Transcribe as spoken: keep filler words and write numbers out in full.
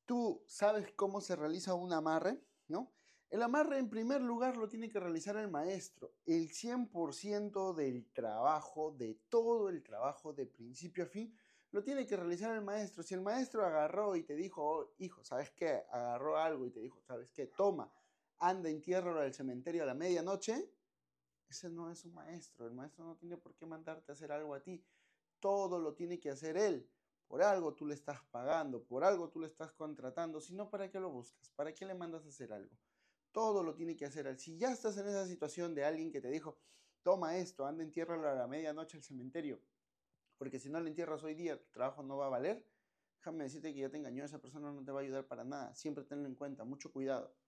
Tú sabes cómo se realiza un amarre, ¿no? El amarre, en primer lugar, lo tiene que realizar el maestro. El cien por ciento del trabajo, de todo el trabajo, de principio a fin, lo tiene que realizar el maestro. Si el maestro agarró y te dijo, oh, hijo, ¿sabes qué? Agarró algo y te dijo, ¿sabes qué? Toma, anda, entiérralo al cementerio a la medianoche. Ese no es un maestro. El maestro no tiene por qué mandarte a hacer algo a ti. Todo lo tiene que hacer él. Por algo tú le estás pagando, por algo tú le estás contratando, si no, ¿para qué lo buscas? ¿Para qué le mandas a hacer algo? Todo lo tiene que hacer él. Si ya estás en esa situación de alguien que te dijo, toma esto, anda, entiérralo a la medianoche al cementerio, porque si no lo entierras hoy día, tu trabajo no va a valer, déjame decirte que ya te engañó, esa persona no te va a ayudar para nada. Siempre tenlo en cuenta, mucho cuidado.